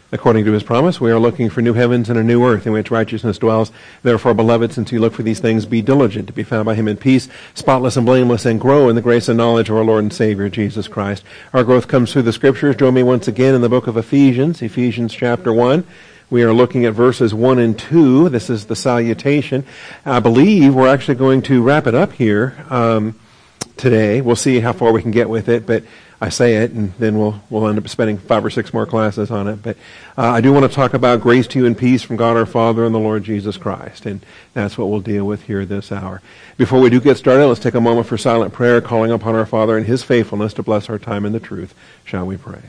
according to his promise. We are looking for new heavens and a new earth in which righteousness dwells. Therefore, beloved, since you look for these things, be diligent to be found by him in peace, spotless and blameless, and grow in the grace and knowledge of our Lord and Savior, Jesus Christ. Our growth comes through the Scriptures. Join me once again in the book of Ephesians, Ephesians chapter 1. We are looking at verses 1 and 2. This is the salutation. I believe we're actually going to wrap it up here today. We'll see how far we can get with it, but I say it, and then we'll end up spending 5 or 6 more classes on it. But I do want to talk about grace to you and peace from God our Father and the Lord Jesus Christ, and that's what we'll deal with here this hour. Before we do get started, let's take a moment for silent prayer, calling upon our Father and his faithfulness to bless our time in the truth. Shall we pray?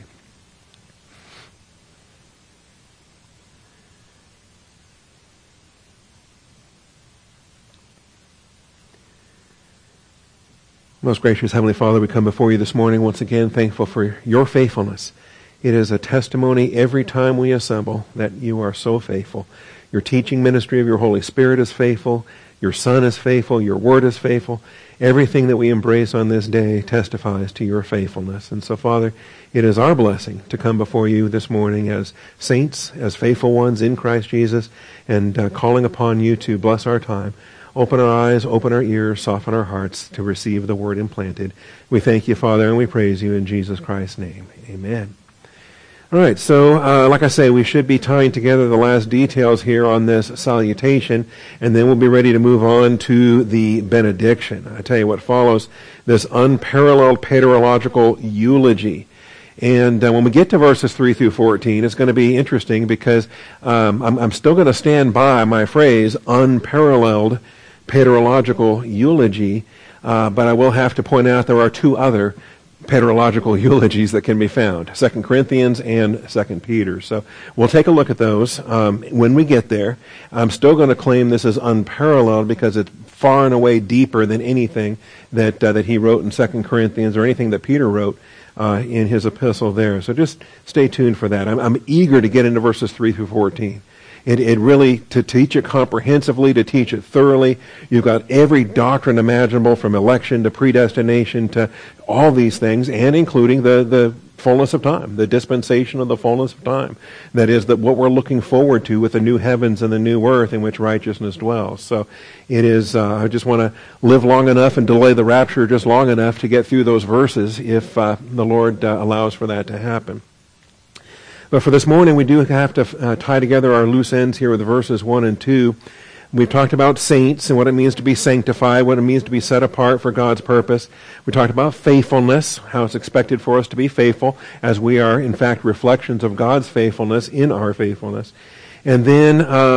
Most gracious Heavenly Father, we come before you this morning once again thankful for your faithfulness. It is a testimony every time we assemble that you are so faithful. Your teaching ministry of your Holy Spirit is faithful. Your Son is faithful. Your Word is faithful. Everything that we embrace on this day testifies to your faithfulness. And so, Father, it is our blessing to come before you this morning as saints, as faithful ones in Christ Jesus, and calling upon you to bless our time. Open our eyes, open our ears, soften our hearts to receive the word implanted. We thank you, Father, and we praise you in Jesus Christ's name. Amen. All right, so like I say, we should be tying together the last details here on this salutation, and then we'll be ready to move on to the benediction. I tell you what follows, this unparalleled paterological eulogy. And when we get to verses 3 through 14, it's going to be interesting because I'm still going to stand by my phrase, unparalleled paterological eulogy, but I will have to point out there are 2 other paterological eulogies that can be found, 2 Corinthians and 2 Peter. So we'll take a look at those when we get there. I'm still going to claim this is unparalleled because it's far and away deeper than anything that he wrote in 2 Corinthians or anything that Peter wrote in his epistle there. So just stay tuned for that. I'm eager to get into verses 3 through 14. It really, to teach it comprehensively, to teach it thoroughly, you've got every doctrine imaginable from election to predestination to all these things, and including the fullness of time, the dispensation of the fullness of time. That is what we're looking forward to with the new heavens and the new earth in which righteousness dwells. So it is, I just want to live long enough and delay the rapture just long enough to get through those verses if the Lord allows for that to happen. But for this morning, we do have to tie together our loose ends here with verses 1 and 2. We've talked about saints and what it means to be sanctified, what it means to be set apart for God's purpose. We talked about faithfulness, how it's expected for us to be faithful, as we are, in fact, reflections of God's faithfulness in our faithfulness. And then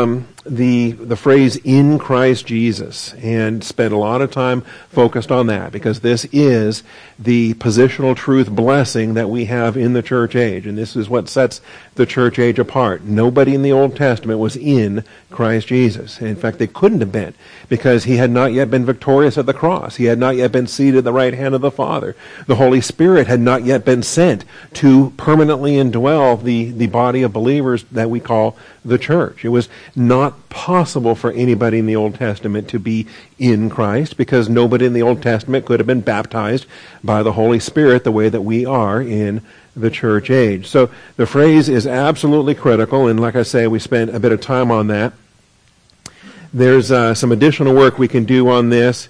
the phrase, in Christ Jesus, and spent a lot of time focused on that, because this is the positional truth blessing that we have in the church age, and this is what sets the church age apart. Nobody in the Old Testament was in Christ Jesus. In fact, they couldn't have been, because he had not yet been victorious at the cross. He had not yet been seated at the right hand of the Father. The Holy Spirit had not yet been sent to permanently indwell the body of believers that we call the church. It was not possible for anybody in the Old Testament to be in Christ, because nobody in the Old Testament could have been baptized by the Holy Spirit the way that we are in the church age. So the phrase is absolutely critical, and like I say, we spent a bit of time on that. There's some additional work we can do on this.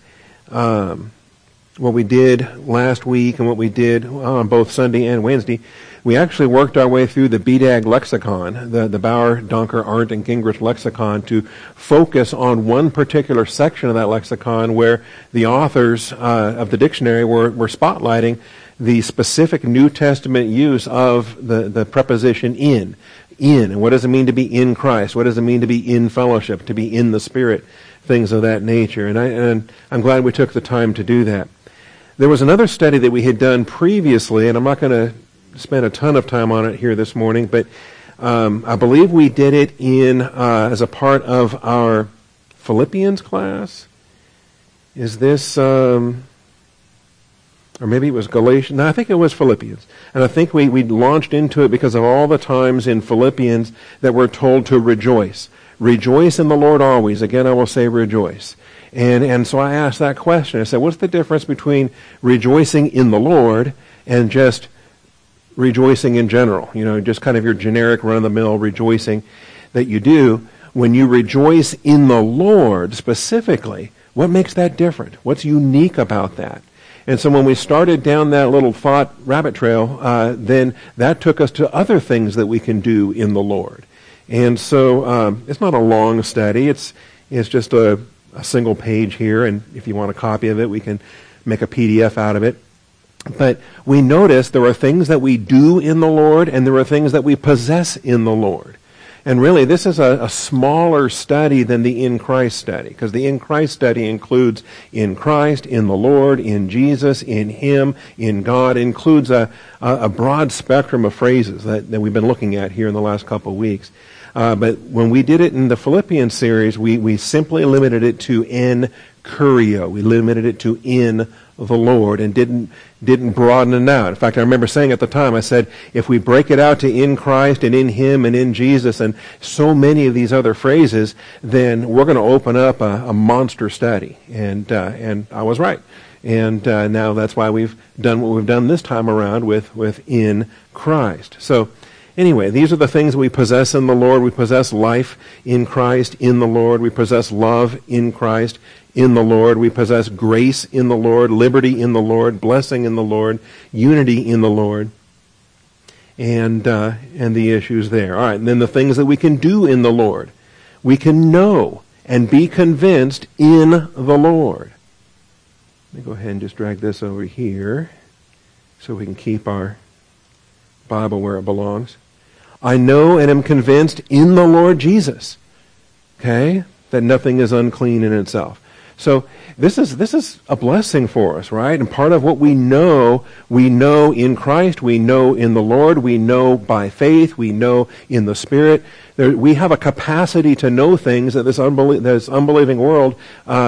What we did last week and what we did on both Sunday and Wednesday, we actually worked our way through the BDAG lexicon, the Bauer, Donker, Arndt, and Gingrich lexicon, to focus on one particular section of that lexicon where the authors of the dictionary were spotlighting the specific New Testament use of the preposition in. And what does it mean to be in Christ? What does it mean to be in fellowship, to be in the Spirit, things of that nature. And I'm glad we took the time to do that. There was another study that we had done previously, and I'm not going to spend a ton of time on it here this morning, but I believe we did it in as a part of our Philippians class. Is this, or maybe it was Galatians? No, I think it was Philippians. And I think we launched into it because of all the times in Philippians that we're told to rejoice. Rejoice in the Lord always. Again, I will say rejoice. And so I asked that question. I said, what's the difference between rejoicing in the Lord and just rejoicing in general, just kind of your generic run-of-the-mill rejoicing that you do. When you rejoice in the Lord specifically, what makes that different? What's unique about that? And so when we started down that little thought rabbit trail, then that took us to other things that we can do in the Lord. And so it's not a long study. It's just a single page here, and if you want a copy of it, we can make a PDF out of it. But we notice there are things that we do in the Lord, and there are things that we possess in the Lord. And really, this is a smaller study than the in Christ study, because the in Christ study includes in Christ, in the Lord, in Jesus, in Him, in God. It includes a broad spectrum of phrases that we've been looking at here in the last couple of weeks. But when we did it in the Philippians series, we simply limited it to en curio. We limited it to in the Lord and didn't broaden it out. In fact, I remember saying at the time, I said, if we break it out to in Christ and in Him and in Jesus and so many of these other phrases, then we're going to open up a monster study. And I was right. And now that's why we've done what we've done this time around with in Christ. So anyway, these are the things we possess in the Lord. We possess life in Christ, in the Lord. We possess love in Christ, in the Lord. We possess grace in the Lord, liberty in the Lord, blessing in the Lord, unity in the Lord, and the issues there. All right, and then the things that we can do in the Lord. We can know and be convinced in the Lord. Let me go ahead and just drag this over here so we can keep our Bible where it belongs. I know and am convinced in the Lord Jesus, okay, that nothing is unclean in itself. So this is a blessing for us, right? And part of what we know in Christ, we know in the Lord, we know by faith, we know in the Spirit. We have a capacity to know things that this unbelieving world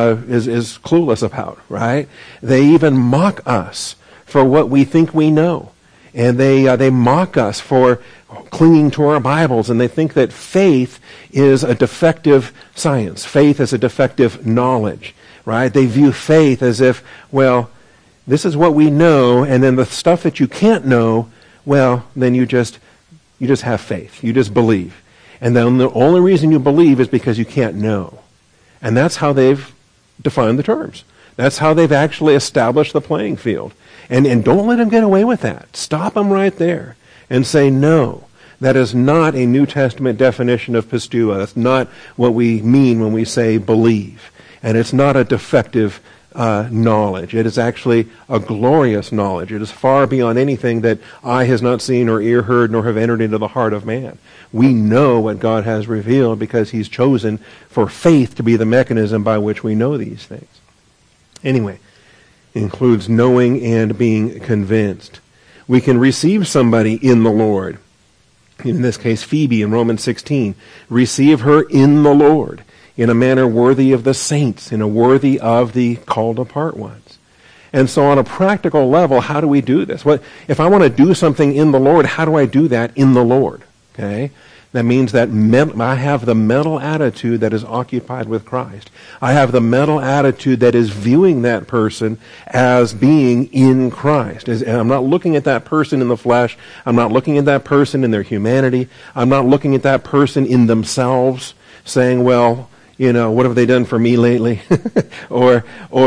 is clueless about, right? They even mock us for what we think we know. And they mock us for clinging to our Bibles, and they think that faith is a defective science. Faith is a defective knowledge, right? They view faith as if, well, this is what we know, and then the stuff that you can't know, well, then you just have faith. You just believe. And then the only reason you believe is because you can't know. And that's how they've defined the terms. That's how they've actually established the playing field. And don't let them get away with that. Stop them right there and say, no, that is not a New Testament definition of pistua. That's not what we mean when we say believe. And it's not a defective knowledge. It is actually a glorious knowledge. It is far beyond anything that eye has not seen or ear heard nor have entered into the heart of man. We know what God has revealed because He's chosen for faith to be the mechanism by which we know these things. Anyway, it includes knowing and being convinced. We can receive somebody in the Lord. In this case, Phoebe in Romans 16. Receive her in the Lord, in a manner worthy of the saints, in a worthy of the called apart ones. And so on a practical level, how do we do this? If I want to do something in the Lord, how do I do that in the Lord? Okay? That means that I have the mental attitude that is occupied with Christ. I have the mental attitude that is viewing that person as being in Christ. And I'm not looking at that person in the flesh. I'm not looking at that person in their humanity. I'm not looking at that person in themselves, saying, well, what have they done for me lately? or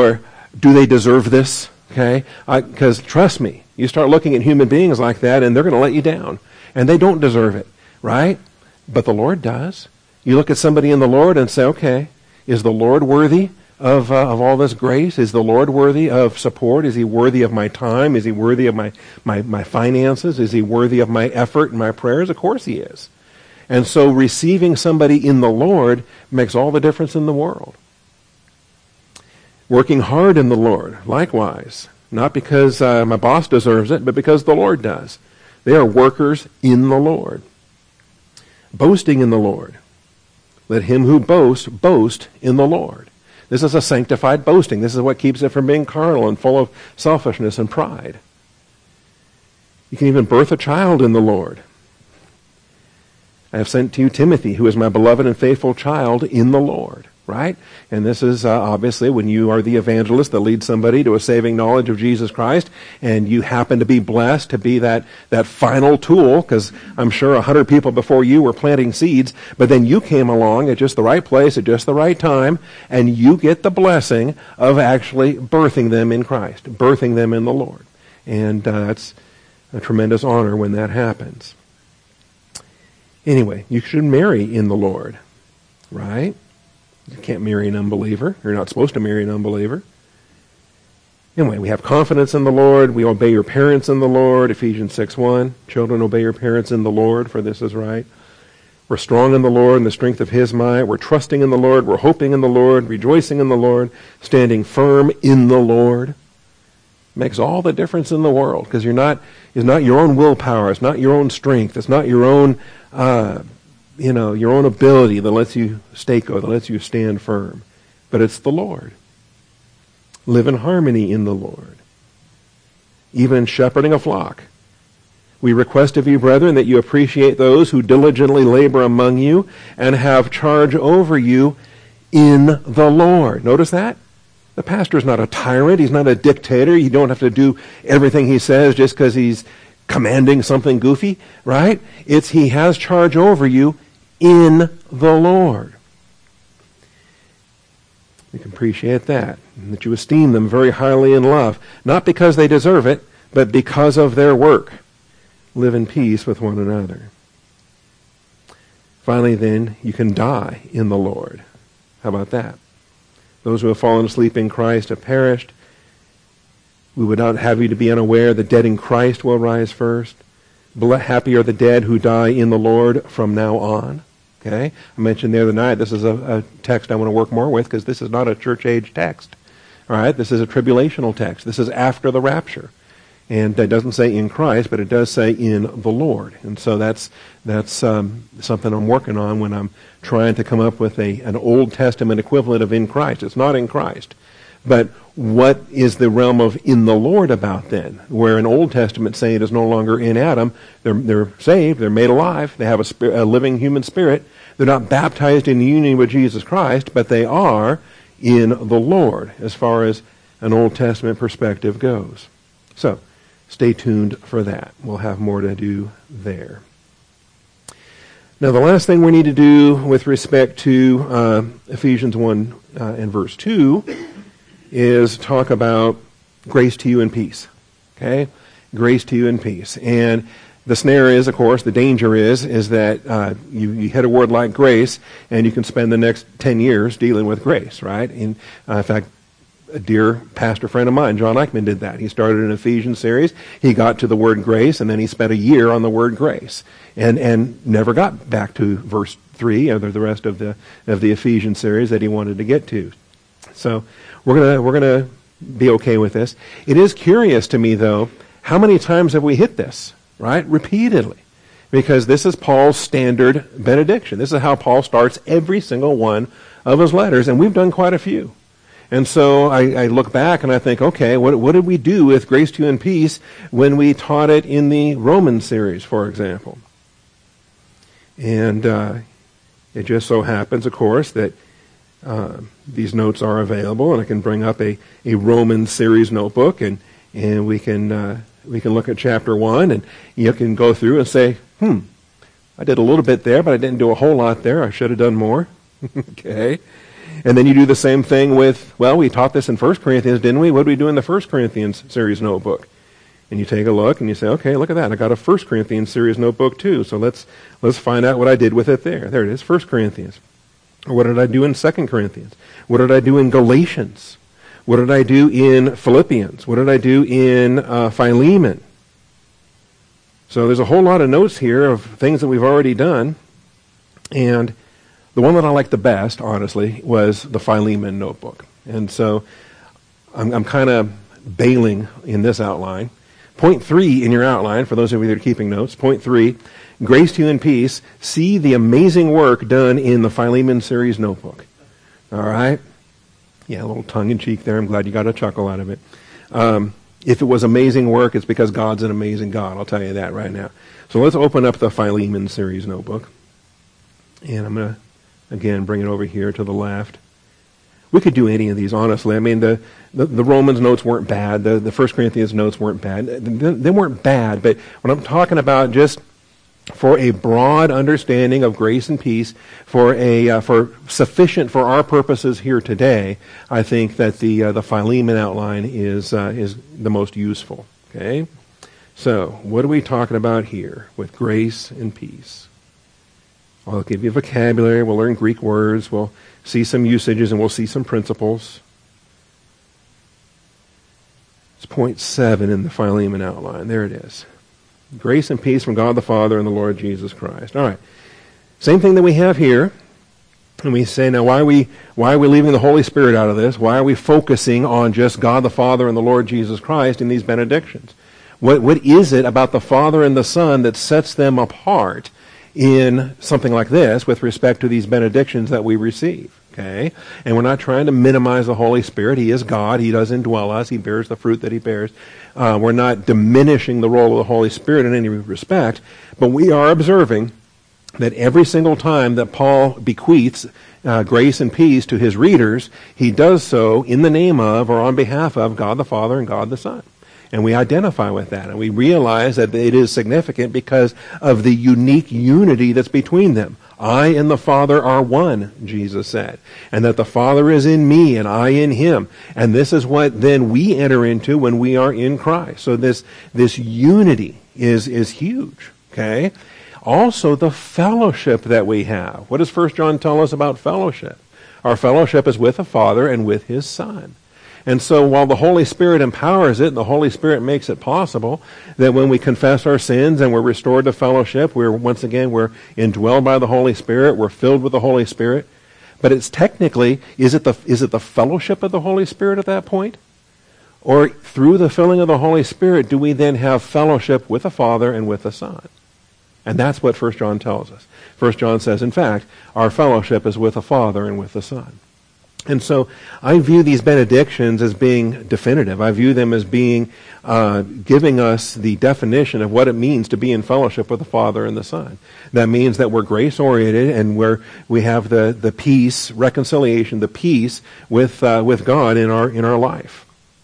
do they deserve this? Okay? Because trust me, you start looking at human beings like that and they're going to let you down. And they don't deserve it, right? But the Lord does. You look at somebody in the Lord and say, okay, is the Lord worthy of all this grace? Is the Lord worthy of support? Is He worthy of my time? Is He worthy of my finances? Is He worthy of my effort and my prayers? Of course He is. And so receiving somebody in the Lord makes all the difference in the world. Working hard in the Lord, likewise. Not because my boss deserves it, but because the Lord does. They are workers in the Lord. Boasting in the Lord. Let him who boasts, boast in the Lord. This is a sanctified boasting. This is what keeps it from being carnal and full of selfishness and pride. You can even birth a child in the Lord. I have sent to you Timothy, who is my beloved and faithful child in the Lord. right? And this is obviously when you are the evangelist that leads somebody to a saving knowledge of Jesus Christ, and you happen to be blessed to be that final tool, because I'm sure 100 people before you were planting seeds, but then you came along at just the right place at just the right time, and you get the blessing of actually birthing them in Christ, birthing them in the Lord. And that's a tremendous honor when that happens. Anyway, you should marry in the Lord, right? You can't marry an unbeliever. You're not supposed to marry an unbeliever. Anyway, we have confidence in the Lord. We obey your parents in the Lord. Ephesians 6:1. Children, obey your parents in the Lord, for this is right. We're strong in the Lord in the strength of His might. We're trusting in the Lord. We're hoping in the Lord, rejoicing in the Lord, standing firm in the Lord. Makes all the difference in the world, because it's not your own willpower. It's not your own strength. It's not your own your own ability that lets you stay good, that lets you stand firm. But it's the Lord. Live in harmony in the Lord. Even shepherding a flock. We request of you, brethren, that you appreciate those who diligently labor among you and have charge over you in the Lord. Notice that? The pastor is not a tyrant. He's not a dictator. You don't have to do everything he says just because he's commanding something goofy, right? It's he has charge over you in the Lord. We can appreciate that, and that you esteem them very highly in love, not because they deserve it, but because of their work. Live in peace with one another. Finally, then, you can die in the Lord. How about that? Those who have fallen asleep in Christ have perished. We would not have you to be unaware the dead in Christ will rise first. Happy are the dead who die in the Lord from now on. Okay? I mentioned the other night, this is a text I want to work more with, because this is not a church age text. All right? This is a tribulational text. This is after the rapture. And it doesn't say in Christ, but it does say in the Lord. And so that's something I'm working on when I'm trying to come up with an Old Testament equivalent of in Christ. It's not in Christ. But what is the realm of in the Lord about then? Where an Old Testament saint is no longer in Adam. They're saved. They're made alive. They have a living human spirit. They're not baptized in union with Jesus Christ, but they are in the Lord as far as an Old Testament perspective goes. So, stay tuned for that. We'll have more to do there. Now, the last thing we need to do with respect to Ephesians 1 and verse 2 is talk about grace to you and peace. Okay? Grace to you and peace. And the snare is, of course, the danger is that you hit a word like grace, and you can spend the next 10 years dealing with grace, right? In fact, a dear pastor friend of mine, John Eichmann, did that. He started an Ephesians series. He got to the word grace, and then he spent a year on the word grace, and never got back to verse 3 or the rest of the Ephesians series that he wanted to get to. So we're gonna be okay with this. It is curious to me, though, how many times have we hit this, right? Repeatedly. Because this is Paul's standard benediction. This is how Paul starts every single one of his letters, and we've done quite a few. And so I look back and I think, okay, what did we do with grace to you and peace when we taught it in the Romans series, for example? And it just so happens, of course, that these notes are available, and I can bring up a Romans series notebook, and we can look at chapter 1, and you can go through and say, I did a little bit there, but I didn't do a whole lot there. I should have done more. Okay. And then you do the same thing with, we taught this in 1 Corinthians, didn't we? What did we do in the 1 Corinthians series notebook? And you take a look and you say, okay, look at that. I got a 1 Corinthians series notebook too. So let's find out what I did with it there. There it is, 1 Corinthians. Or what did I do in 2 Corinthians? What did I do in Galatians? What did I do in Philippians? What did I do in Philemon? So there's a whole lot of notes here of things that we've already done. And the one that I liked the best, honestly, was the Philemon notebook. And so I'm kind of bailing in this outline. Point 3 in your outline, for those of you that are keeping notes, point 3, grace to you and peace. See the amazing work done in the Philemon series notebook. All right? Yeah, a little tongue-in-cheek there. I'm glad you got a chuckle out of it. If it was amazing work, it's because God's an amazing God. I'll tell you that right now. So let's open up the Philemon series notebook. And I'm going to, again, bring it over here to the left. We could do any of these, honestly. I mean, the Romans notes weren't bad. The 1 Corinthians notes weren't bad. They weren't bad, but what I'm talking about, just for a broad understanding of grace and peace, for sufficient for our purposes here today, I think that the Philemon outline is the most useful. Okay, so what are we talking about here with grace and peace? I'll give you vocabulary. We'll learn Greek words. We'll see some usages, and we'll see some principles. It's point 7 in the Philemon outline. There it is. Grace and peace from God the Father and the Lord Jesus Christ. All right. Same thing that we have here. And we say, now, why are we leaving the Holy Spirit out of this? Why are we focusing on just God the Father and the Lord Jesus Christ in these benedictions? What is it about the Father and the Son that sets them apart in something like this with respect to these benedictions that we receive? Okay? And we're not trying to minimize the Holy Spirit. He is God. He does indwell us. He bears the fruit that he bears. We're not diminishing the role of the Holy Spirit in any respect, but we are observing that every single time that Paul bequeaths grace and peace to his readers, he does so in the name of or on behalf of God the Father and God the Son. And we identify with that, and we realize that it is significant because of the unique unity that's between them. I and the Father are one, Jesus said, and that the Father is in me and I in him. And this is what then we enter into when we are in Christ. So this unity is huge, okay? Also, the fellowship that we have. What does 1 John tell us about fellowship? Our fellowship is with the Father and with his Son. And so while the Holy Spirit empowers it, and the Holy Spirit makes it possible that when we confess our sins and we're restored to fellowship, we're indwelled by the Holy Spirit, we're filled with the Holy Spirit. But it's technically, is it the fellowship of the Holy Spirit at that point? Or through the filling of the Holy Spirit, do we then have fellowship with the Father and with the Son? And that's what 1 John tells us. 1 John says, in fact, our fellowship is with the Father and with the Son. And so I view these benedictions as being definitive. I view them as being giving us the definition of what it means to be in fellowship with the Father and the Son. That means that we're grace-oriented and we have the peace, reconciliation, the peace with God in our life.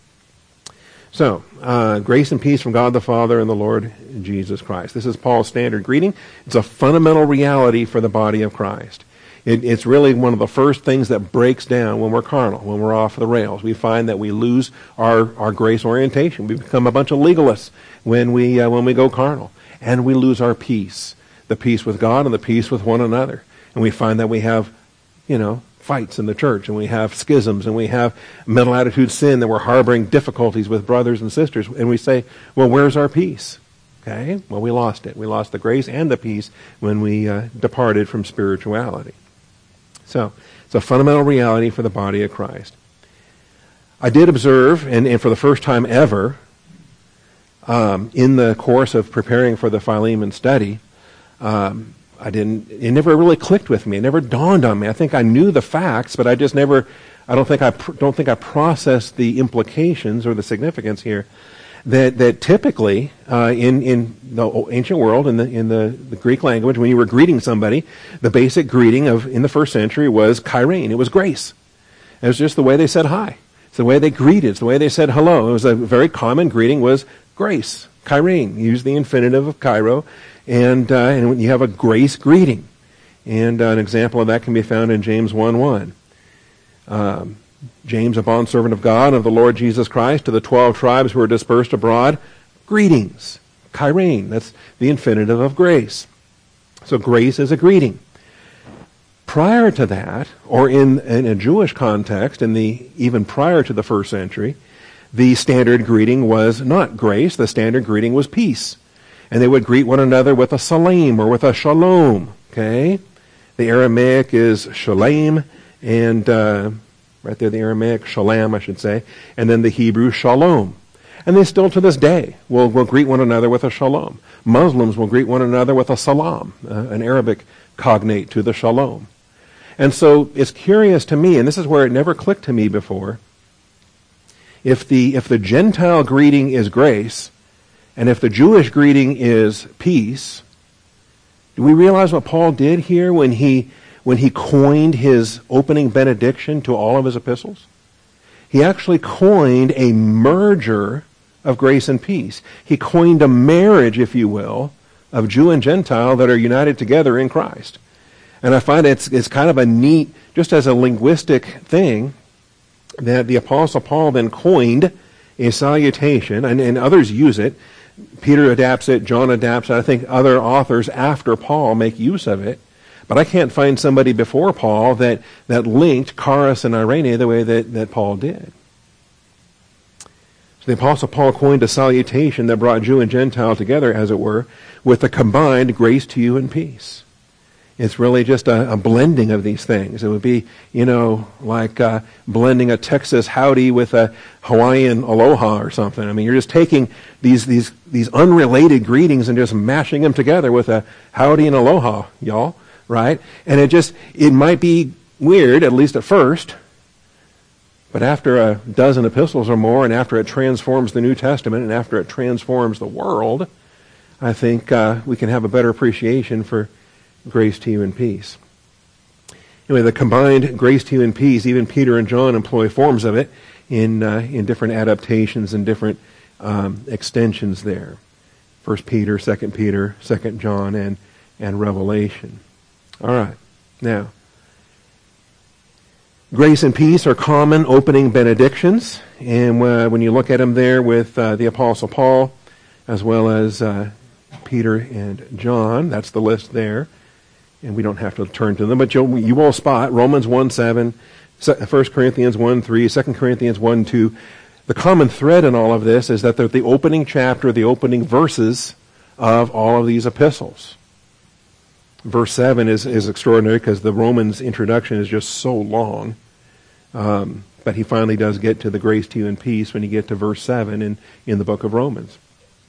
So, grace and peace from God the Father and the Lord Jesus Christ. This is Paul's standard greeting. It's a fundamental reality for the body of Christ. It's really one of the first things that breaks down when we're carnal, when we're off the rails. We find that we lose our grace orientation. We become a bunch of legalists when we go carnal. And we lose our peace, the peace with God and the peace with one another. And we find that we have, fights in the church, and we have schisms, and we have mental attitude sin, that we're harboring difficulties with brothers and sisters. And we say, well, where's our peace? Okay? Well, we lost it. We lost the grace and the peace when we departed from spirituality. So, it's a fundamental reality for the body of Christ. I did observe, and for the first time ever, in the course of preparing for the Philemon study, it never really clicked with me. It never dawned on me. I think I knew the facts, but I just never, don't think I processed the implications or the significance here. That typically in the ancient world, in the Greek language, when you were greeting somebody, the basic greeting in the first century was chairein. It was grace. It was just the way they said hi. It's the way they greeted. It's the way they said hello. It was a very common greeting was grace, chairein. Use the infinitive of chairo, and you have a grace greeting. And an example of that can be found in James 1:1. James, a bondservant of God and of the Lord Jesus Christ, to the 12 tribes who are dispersed abroad, greetings. Chairein, that's the infinitive of grace. So grace is a greeting. Prior to that, or in a Jewish context, even prior to the first century, the standard greeting was not grace, the standard greeting was peace. And they would greet one another with a salam or with a shalom. Okay? The Aramaic is shalem, and right there, the Aramaic, shalom, I should say, and then the Hebrew, shalom. And they still, to this day, will greet one another with a shalom. Muslims will greet one another with a salam, an Arabic cognate to the shalom. And so it's curious to me, and this is where it never clicked to me before, if the Gentile greeting is grace, and if the Jewish greeting is peace, do we realize what Paul did here when he when he coined his opening benediction to all of his epistles? He actually coined a merger of grace and peace. He coined a marriage, if you will, of Jew and Gentile that are united together in Christ. And I find it's kind of a neat, just as a linguistic thing, that the Apostle Paul then coined a salutation, and others use it. Peter adapts it, John adapts it. I think other authors after Paul make use of it. But I can't find somebody before Paul that linked Charis and Irene the way that Paul did. So the Apostle Paul coined a salutation that brought Jew and Gentile together, as it were, with a combined grace to you and peace. It's really just a blending of these things. It would be, like blending a Texas howdy with a Hawaiian aloha or something. I mean, you're just taking these unrelated greetings and just mashing them together with a howdy and aloha, y'all. Right? And it might be weird, at least at first, but after a dozen epistles or more, and after it transforms the New Testament, and after it transforms the world, I think we can have a better appreciation for grace to you and peace. Anyway, the combined grace to you and peace, even Peter and John employ forms of it in different adaptations and different extensions there. 1 Peter, 2 Peter, 2 John, and Revelation. All right. Now, grace and peace are common opening benedictions, and when you look at them there with the Apostle Paul, as well as Peter and John, that's the list there, and we don't have to turn to them, but you will spot Romans 1:7, 1 Corinthians 1:3, 2 Corinthians 1:2. The common thread in all of this is that they're the opening chapter, the opening verses of all of these epistles. Verse 7 is extraordinary because the Romans introduction is just so long. But he finally does get to the grace to you and peace when you get to verse 7 in the book of Romans.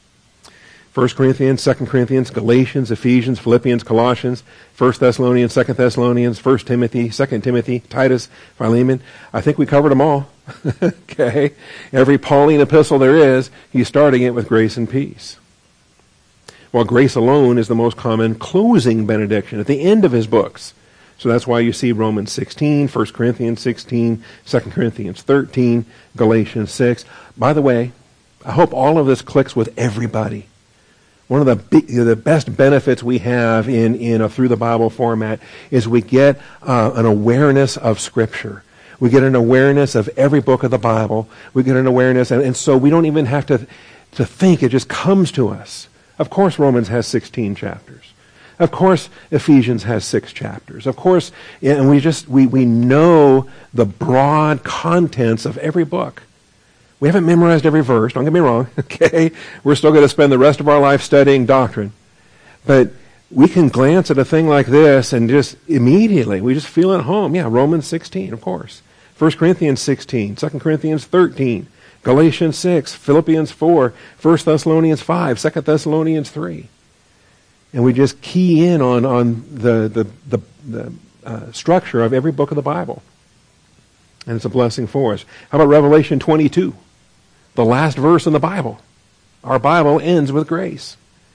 1 Corinthians, 2 Corinthians, Galatians, Ephesians, Philippians, Colossians, 1 Thessalonians, 2 Thessalonians, 1 Timothy, 2 Timothy, Titus, Philemon. I think we covered them all. Okay? Every Pauline epistle there is, he's starting it with grace and peace. While grace alone is the most common closing benediction at the end of his books. So that's why you see Romans 16, 1 Corinthians 16, 2 Corinthians 13, Galatians 6. By the way, I hope all of this clicks with everybody. One of the best benefits we have in a Through the Bible format is we get an awareness of Scripture. We get an awareness of every book of the Bible. We get an awareness, and so we don't even have to think. It just comes to us. Of course, Romans has 16 chapters. Of course, Ephesians has 6 chapters. Of course, and we know the broad contents of every book. We haven't memorized every verse, don't get me wrong, okay? We're still going to spend the rest of our life studying doctrine. But we can glance at a thing like this and just immediately, we just feel at home. Yeah, Romans 16, of course. 1 Corinthians 16, 2 Corinthians 13, Galatians 6, Philippians 4, 1 Thessalonians 5, 2 Thessalonians 3. And we just key in on the structure of every book of the Bible. And it's a blessing for us. How about Revelation 22? The last verse in the Bible. Our Bible ends with grace.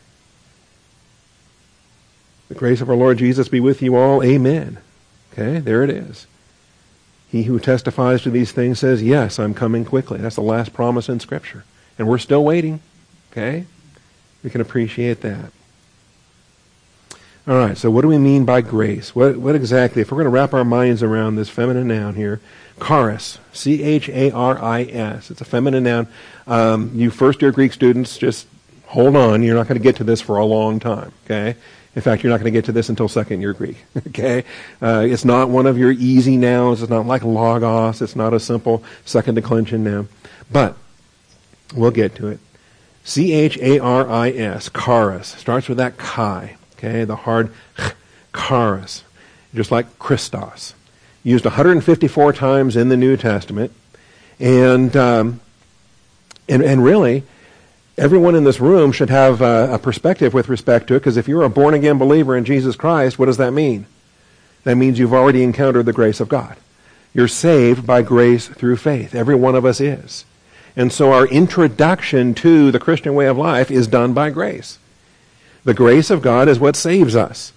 The grace of our Lord Jesus be with you all. Amen. Okay, there it is. He who testifies to these things says, yes, I'm coming quickly. That's the last promise in Scripture. And we're still waiting. Okay? We can appreciate that. All right, so what do we mean by grace? What exactly, if we're going to wrap our minds around this feminine noun here, charis, C-H-A-R-I-S. It's a feminine noun. You first-year Greek students, just hold on. You're not going to get to this for a long time, okay? In fact, you're not going to get to this until second-year Greek, okay? It's not one of your easy nouns. It's not like logos. It's not a simple second declension noun. But we'll get to it. C-H-A-R-I-S, charis, starts with that chi, okay? The hard charis, just like Christos. Used 154 times in the New Testament. And really, everyone in this room should have a perspective with respect to it, because if you're a born-again believer in Jesus Christ, what does that mean? That means you've already encountered the grace of God. You're saved by grace through faith. Every one of us is. And so our introduction to the Christian way of life is done by grace. The grace of God is what saves us.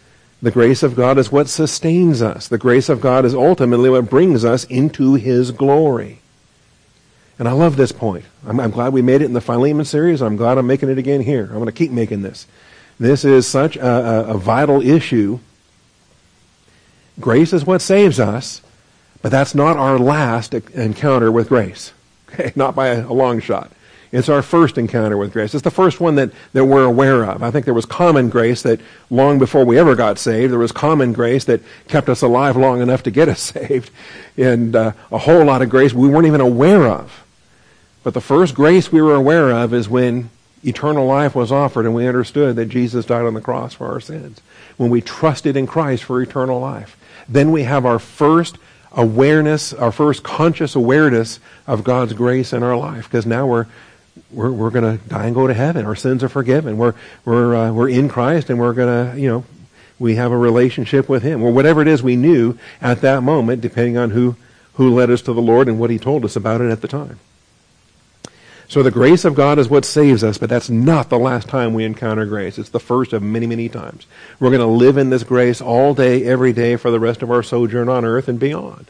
The grace of God is what sustains us. The grace of God is ultimately what brings us into His glory. And I love this point. I'm glad we made it in the Philemon series. I'm glad I'm making it again here. I'm going to keep making this. This is such a vital issue. Grace is what saves us, but that's not our last encounter with grace. Okay? Not by a long shot. It's our first encounter with grace. It's the first one that we're aware of. I think there was common grace that long before we ever got saved, there was common grace that kept us alive long enough to get us saved. And a whole lot of grace we weren't even aware of. But the first grace we were aware of is when eternal life was offered and we understood that Jesus died on the cross for our sins. When we trusted in Christ for eternal life. Then we have our first awareness, our first conscious awareness of God's grace in our life. Because now we're going to die and go to heaven. Our sins are forgiven. We're in Christ, and we're going to, we have a relationship with Him, or whatever it is we knew at that moment, depending on who led us to the Lord and what He told us about it at the time. So the grace of God is what saves us, but that's not the last time we encounter grace. It's the first of many, many times. We're going to live in this grace all day, every day, for the rest of our sojourn on earth and beyond.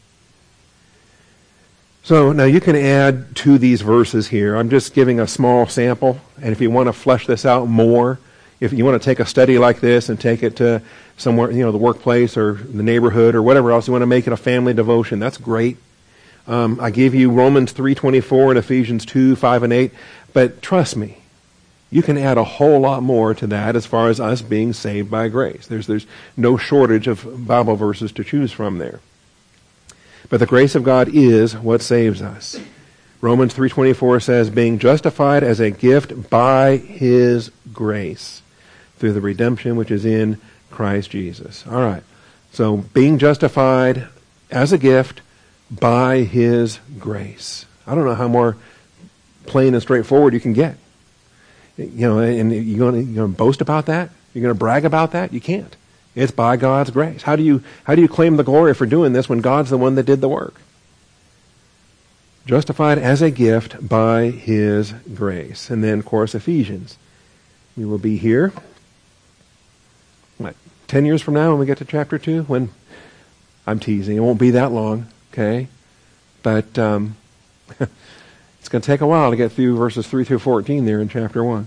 So now you can add to these verses here. I'm just giving a small sample, and if you want to flesh this out more, if you want to take a study like this and take it to somewhere, the workplace or the neighborhood or whatever else, you want to make it a family devotion, that's great. I give you Romans 3:24 and Ephesians 2:5 and 8, but trust me, you can add a whole lot more to that as far as us being saved by grace. There's no shortage of Bible verses to choose from there. But the grace of God is what saves us. Romans 3:24 says, being justified as a gift by His grace through the redemption which is in Christ Jesus. All right. So being justified as a gift by His grace. I don't know how more plain and straightforward you can get. And you're going to boast about that? You're going to brag about that? You can't. It's by God's grace. How do you claim the glory for doing this when God's the one that did the work? Justified as a gift by His grace. And then, of course, Ephesians. We will be here, 10 years from now when we get to chapter 2? When I'm teasing. It won't be that long, okay? But it's going to take a while to get through verses 3 through 14 there in chapter 1.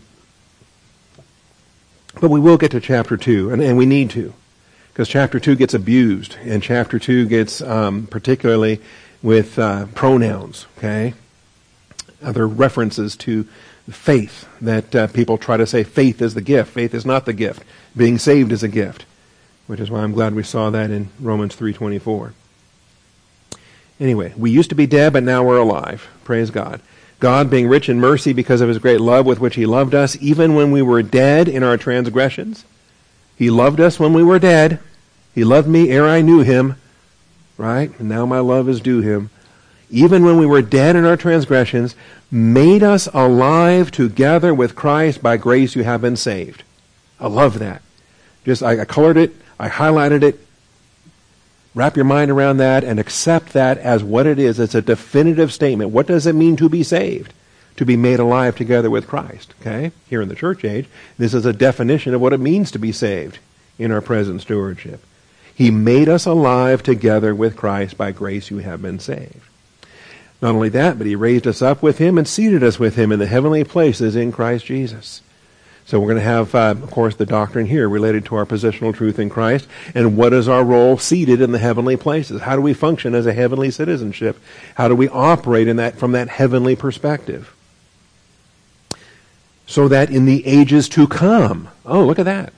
But we will get to chapter 2, and we need to, because chapter 2 gets abused, and chapter 2 gets particularly with pronouns, okay? Other references to faith, that people try to say faith is the gift. Faith is not the gift. Being saved is a gift, which is why I'm glad we saw that in Romans 3:24. Anyway, we used to be dead, but now we're alive. Praise God. God, being rich in mercy because of His great love with which He loved us, even when we were dead in our transgressions. He loved us when we were dead. He loved me ere I knew Him. Right? And now my love is due Him. Even when we were dead in our transgressions, made us alive together with Christ. By grace you have been saved. I love that. I colored it. I highlighted it. Wrap your mind around that and accept that as what it is. It's a definitive statement. What does it mean to be saved? To be made alive together with Christ. Okay? Here in the church age, this is a definition of what it means to be saved in our present stewardship. He made us alive together with Christ. By grace you have been saved. Not only that, but He raised us up with Him and seated us with Him in the heavenly places in Christ Jesus. So we're going to have, of course, the doctrine here related to our positional truth in Christ. And what is our role seated in the heavenly places? How do we function as a heavenly citizenship? How do we operate in that from that heavenly perspective? So that in the ages to come, oh, look at that.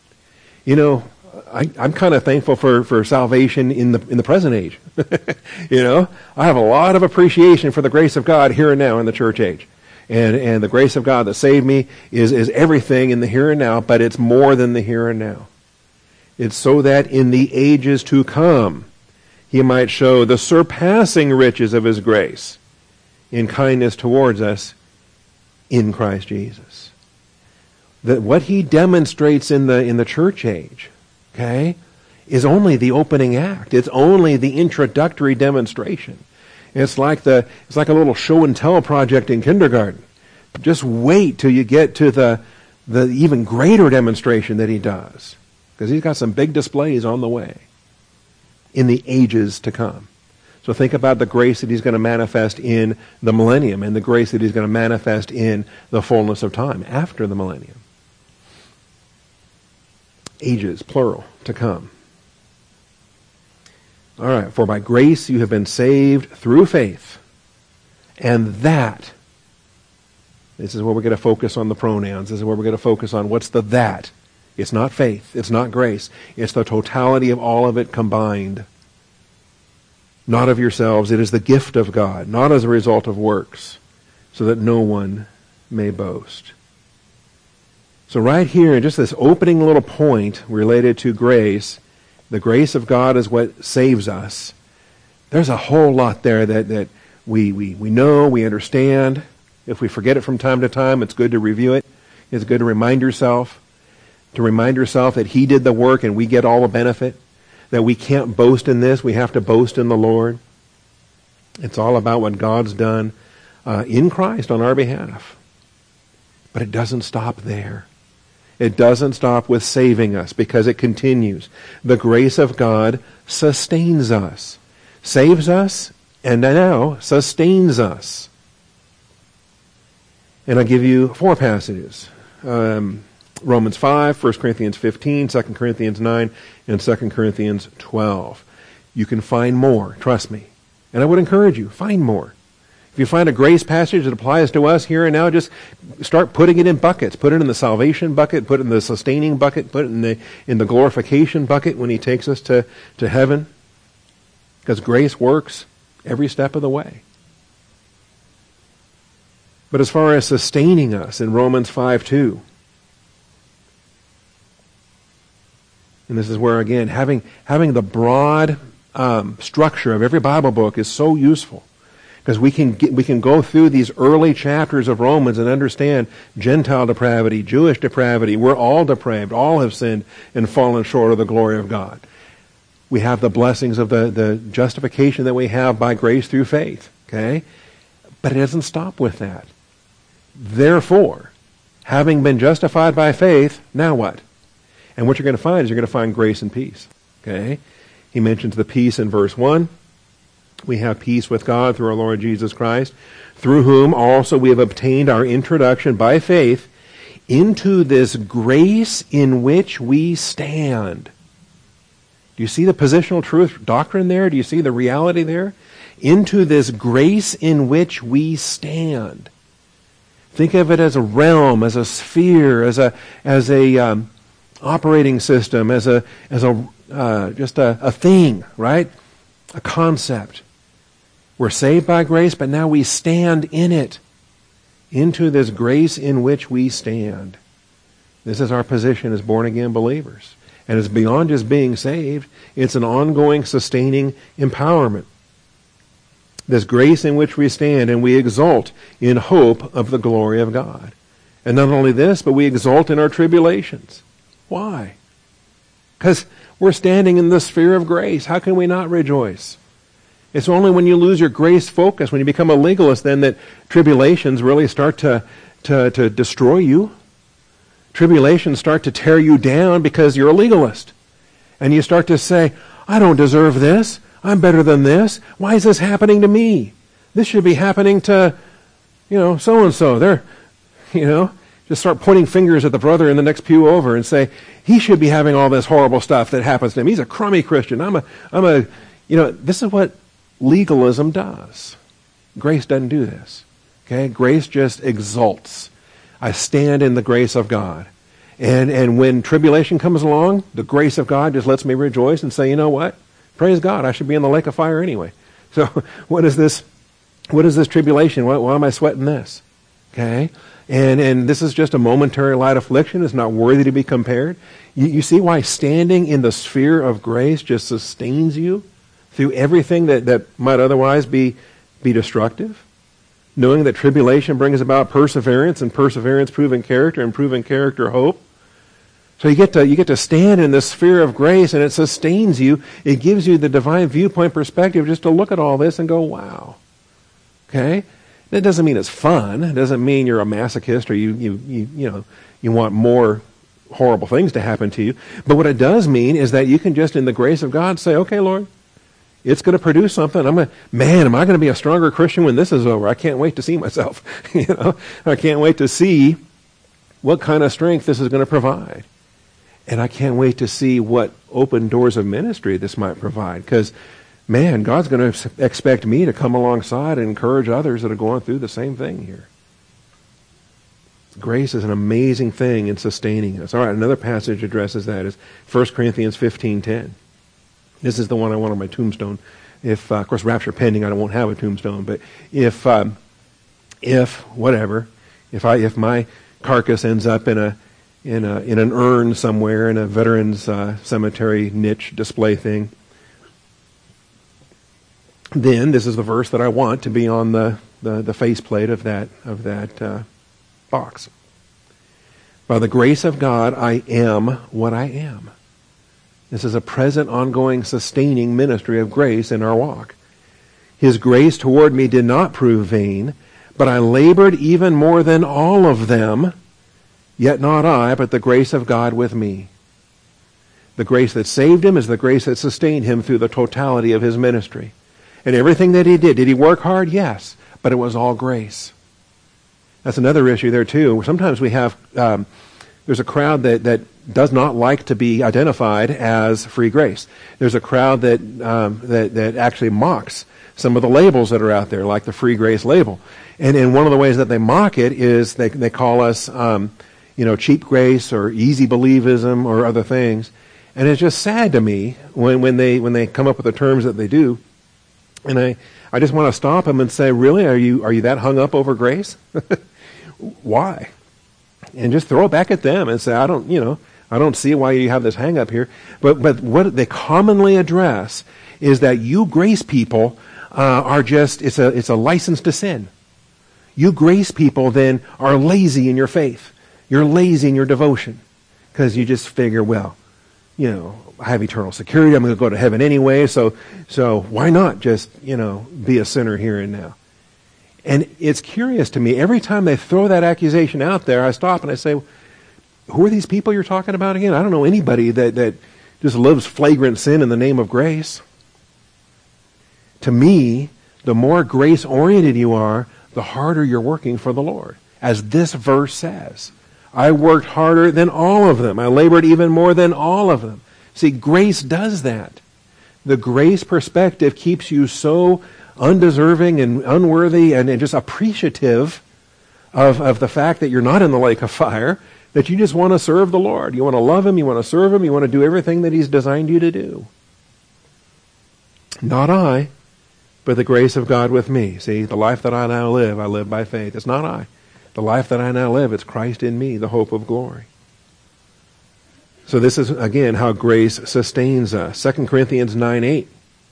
I'm kind of thankful for salvation in the present age. I have a lot of appreciation for the grace of God here and now in the church age. And the grace of God that saved me is everything in the here and now, but it's more than the here and now. It's so that in the ages to come, He might show the surpassing riches of His grace in kindness towards us in Christ Jesus. That what He demonstrates in the church age, okay, is only the opening act. It's only the introductory demonstration. It's like a little show and tell project in kindergarten. Just wait till you get to the even greater demonstration that He does. because he's got some big displays on the way in the ages to come. So think about the grace that he's going to manifest in the millennium and the grace that he's going to manifest in the fullness of time after the millennium. Ages, plural, to come. All right, for by grace you have been saved through faith, and that, this is where we're going to focus on the pronouns, this is where we're going to focus on what's the that. It's not faith, it's not grace, it's the totality of all of it combined. Not of yourselves, it is the gift of God, not as a result of works, so that no one may boast. So right here, in just this opening little point related to grace, the grace of God is what saves us. There's a whole lot there that we know, we understand. If we forget it from time to time, it's good to review it. It's good to remind yourself that he did the work and we get all the benefit. That we can't boast in this, we have to boast in the Lord. It's all about what God's done in Christ on our behalf. But it doesn't stop there. It doesn't stop with saving us, because it continues. The grace of God sustains us, saves us, and now sustains us. And I'll give you 4 passages. Romans 5, 1 Corinthians 15, 2 Corinthians 9, and 2 Corinthians 12. You can find more, trust me. And I would encourage you, find more. If you find a grace passage that applies to us here and now, just start putting it in buckets. Put it in the salvation bucket, put it in the sustaining bucket, put it in the glorification bucket when he takes us to heaven. Because grace works every step of the way. But as far as sustaining us in Romans 5:2, and this is where, again, having the broad structure of every Bible book is so useful, because we can go through these early chapters of Romans and understand Gentile depravity, Jewish depravity. We're all depraved. All have sinned and fallen short of the glory of God. We have the blessings of the justification that we have by grace through faith. Okay? But it doesn't stop with that. Therefore, having been justified by faith, now what? And what you're going to find is you're going to find grace and peace. Okay? He mentions the peace in verse 1. We have peace with God through our Lord Jesus Christ, through whom also we have obtained our introduction by faith into this grace in which we stand. Do you see the positional truth doctrine there? Do you see the reality there? Into this grace in which we stand. Think of it as a realm, as a sphere, as a operating system, as just a thing, right? A concept. We're saved by grace, but now we stand in it. Into this grace in which we stand. This is our position as born-again believers. And it's beyond just being saved. It's an ongoing, sustaining empowerment. This grace in which we stand, and we exult in hope of the glory of God. And not only this, but we exult in our tribulations. Why? Because we're standing in the sphere of grace. How can we not rejoice? It's only when you lose your grace focus, when you become a legalist, then that tribulations really start to destroy you. Tribulations start to tear you down because you're a legalist. And you start to say, I don't deserve this. I'm better than this. Why is this happening to me? This should be happening to, so-and-so. They're, just start pointing fingers at the brother in the next pew over and say, he should be having all this horrible stuff that happens to him. He's a crummy Christian. This is what legalism does. Grace doesn't do this. Okay? Grace just exalts. I stand in the grace of God. And when tribulation comes along, the grace of God just lets me rejoice and say, you know what? Praise God, I should be in the lake of fire anyway. So what is this tribulation? Why am I sweating this? Okay? And this is just a momentary light affliction. It's not worthy to be compared. You see why standing in the sphere of grace just sustains you through everything that might otherwise be destructive? Knowing that tribulation brings about perseverance, and perseverance proving character, and proving character hope. So you get to stand in this sphere of grace, and it sustains you. It gives you the divine viewpoint perspective just to look at all this and go, wow. Okay? That doesn't mean it's fun. It doesn't mean you're a masochist or you want more horrible things to happen to you. But what it does mean is that you can just, in the grace of God, say, okay, Lord, it's going to produce something. Am I going to be a stronger Christian when this is over? I can't wait to see myself. I can't wait to see what kind of strength this is going to provide. And I can't wait to see what open doors of ministry this might provide. Because, man, God's going to expect me to come alongside and encourage others that are going through the same thing here. Grace is an amazing thing in sustaining us. All right, another passage addresses that is 1 Corinthians 15:10. This is the one I want on my tombstone. If, of course, rapture pending, I won't have a tombstone. But if my carcass ends up in an urn somewhere in a veterans cemetery niche display thing, then this is the verse that I want to be on the faceplate of that box. By the grace of God, I am what I am. This is a present, ongoing, sustaining ministry of grace in our walk. His grace toward me did not prove vain, but I labored even more than all of them, yet not I, but the grace of God with me. The grace that saved him is the grace that sustained him through the totality of his ministry. And everything that he did he work hard? Yes, but it was all grace. That's another issue there too. Sometimes we have, there's a crowd that does not like to be identified as free grace. There's a crowd that actually mocks some of the labels that are out there, like the free grace label. And one of the ways that they mock it is they call us, cheap grace or easy believism or other things. And it's just sad to me when they come up with the terms that they do. And I just want to stop them and say, really, are you that hung up over grace? Why? And just throw it back at them and say, I don't see why you have this hang up here. But what they commonly address is that you grace people are just, it's a license to sin. You grace people then are lazy in your faith. You're lazy in your devotion. Because you just figure, well, I have eternal security. I'm going to go to heaven anyway. So why not just, be a sinner here and now? And it's curious to me, every time they throw that accusation out there, I stop and I say, who are these people you're talking about again? I don't know anybody that just lives flagrant sin in the name of grace. To me, the more grace-oriented you are, the harder you're working for the Lord. As this verse says, I worked harder than all of them. I labored even more than all of them. See, grace does that. The grace perspective keeps you so undeserving and unworthy and just appreciative of the fact that you're not in the lake of fire, that you just want to serve the Lord. You want to love Him, you want to serve Him, you want to do everything that He's designed you to do. Not I, but the grace of God with me. See, the life that I now live, I live by faith. It's not I. The life that I now live, it's Christ in me, the hope of glory. So this is, again, how grace sustains us. 2 Corinthians 9:8.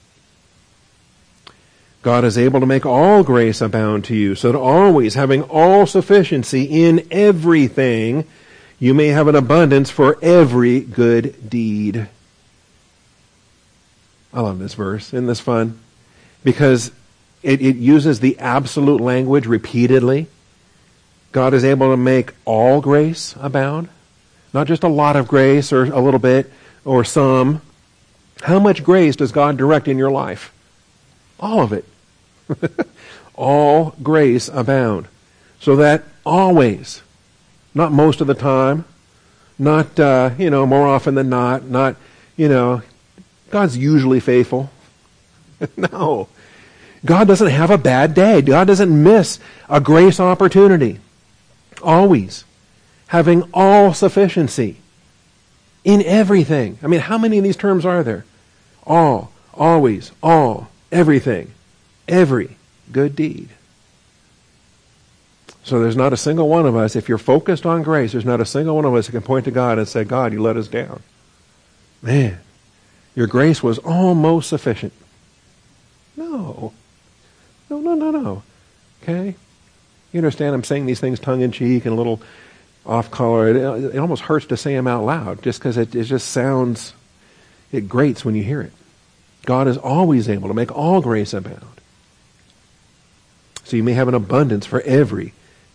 God is able to make all grace abound to you, so that always, having all sufficiency in everything, you may have an abundance for every good deed. I love this verse. Isn't this fun? Because it uses the absolute language repeatedly. God is able to make all grace abound. Not just a lot of grace or a little bit or some. How much grace does God direct in your life? All of it. All grace abound. So that always, not most of the time, not, more often than not, God's usually faithful. No. God doesn't have a bad day. God doesn't miss a grace opportunity. Always. Having all sufficiency in everything. I mean, how many of these terms are there? All, always, all, everything, every good deed. So there's not a single one of us, if you're focused on grace, there's not a single one of us who can point to God and say, God, you let us down. Man, your grace was almost sufficient. No. No. Okay? You understand I'm saying these things tongue-in-cheek and a little off-color. It almost hurts to say them out loud just because it just sounds, it grates when you hear it. God is always able to make all grace abound. So you may have an abundance for every